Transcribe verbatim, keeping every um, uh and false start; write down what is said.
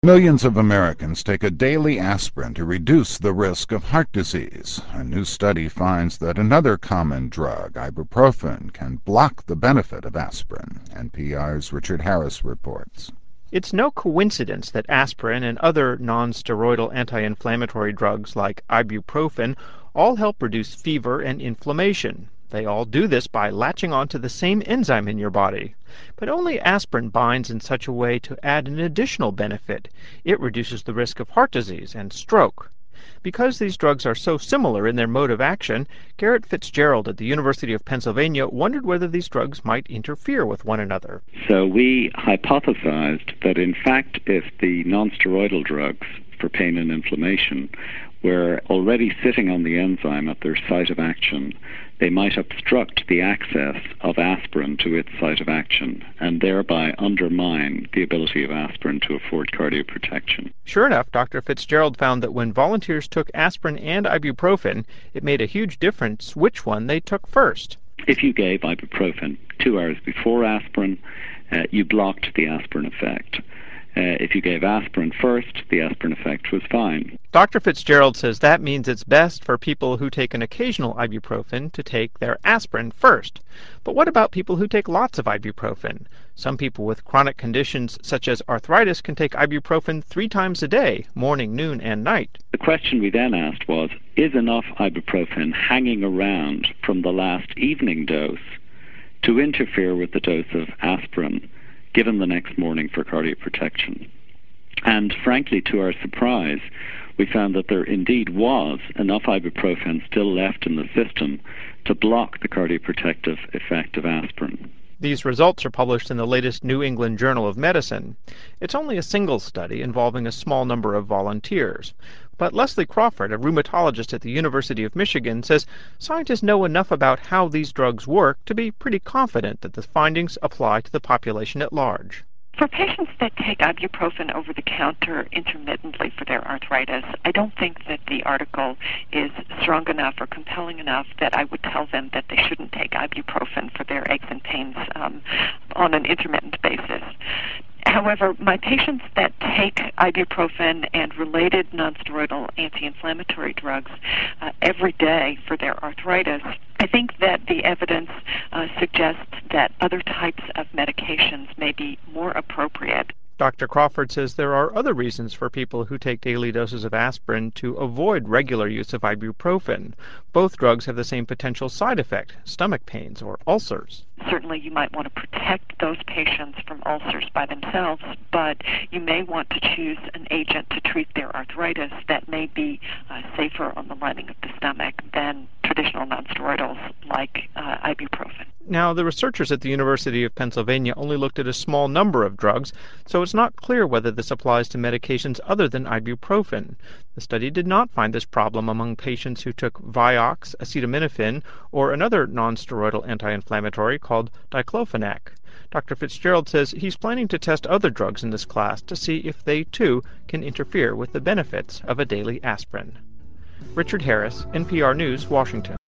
Millions of Americans take a daily aspirin to reduce the risk of heart disease. A new study finds that another common drug, ibuprofen, can block the benefit of aspirin. N P R's Richard Harris reports. It's no coincidence that aspirin and other non-steroidal anti-inflammatory drugs like ibuprofen all help reduce fever and inflammation. They all do this by latching onto the same enzyme in your body. But only aspirin binds in such a way to add an additional benefit. It reduces the risk of heart disease and stroke. Because these drugs are so similar in their mode of action, Garrett Fitzgerald at the University of Pennsylvania wondered whether these drugs might interfere with one another. So we hypothesized that in fact if the non-steroidal drugs for pain and inflammation were already sitting on the enzyme at their site of action, they might obstruct the access of aspirin to its site of action and thereby undermine the ability of aspirin to afford cardioprotection. Sure enough, Doctor Fitzgerald found that when volunteers took aspirin and ibuprofen, it made a huge difference which one they took first. If you gave ibuprofen two hours before aspirin, uh, you blocked the aspirin effect. Uh, if you gave aspirin first, the aspirin effect was fine. Doctor Fitzgerald says that means it's best for people who take an occasional ibuprofen to take their aspirin first. But what about people who take lots of ibuprofen? Some people with chronic conditions such as arthritis can take ibuprofen three times a day, morning, noon, and night. The question we then asked was, is enough ibuprofen hanging around from the last evening dose to interfere with the dose of aspirin given the next morning for cardioprotection? And frankly, to our surprise, we found that there indeed was enough ibuprofen still left in the system to block the cardioprotective effect of aspirin. These results are published in the latest New England Journal of Medicine. It's only a single study involving a small number of volunteers. But Leslie Crawford, a rheumatologist at the University of Michigan, says scientists know enough about how these drugs work to be pretty confident that the findings apply to the population at large. For patients that take ibuprofen over the counter intermittently for their arthritis, I don't think that the article is strong enough or compelling enough that I would tell them that they shouldn't take ibuprofen for their aches and pains um, on an intermittent basis. However, my patients that take ibuprofen and related nonsteroidal anti-inflammatory drugs uh, every day for their arthritis, I think that the evidence uh, suggests that other types of medications may be more appropriate. Doctor Crawford says there are other reasons for people who take daily doses of aspirin to avoid regular use of ibuprofen. Both drugs have the same potential side effect, stomach pains or ulcers. Certainly you might want to protect those patients from ulcers by themselves, but you may want to choose an agent to treat their arthritis that may be uh, safer on the lining of the stomach than traditional nonsteroidals like uh, ibuprofen. Now, the researchers at the University of Pennsylvania only looked at a small number of drugs, so it's not clear whether this applies to medications other than ibuprofen. The study did not find this problem among patients who took Vioxx, acetaminophen, or another nonsteroidal anti-inflammatory called diclofenac. Doctor Fitzgerald says he's planning to test other drugs in this class to see if they, too, can interfere with the benefits of a daily aspirin. Richard Harris, N P R News, Washington.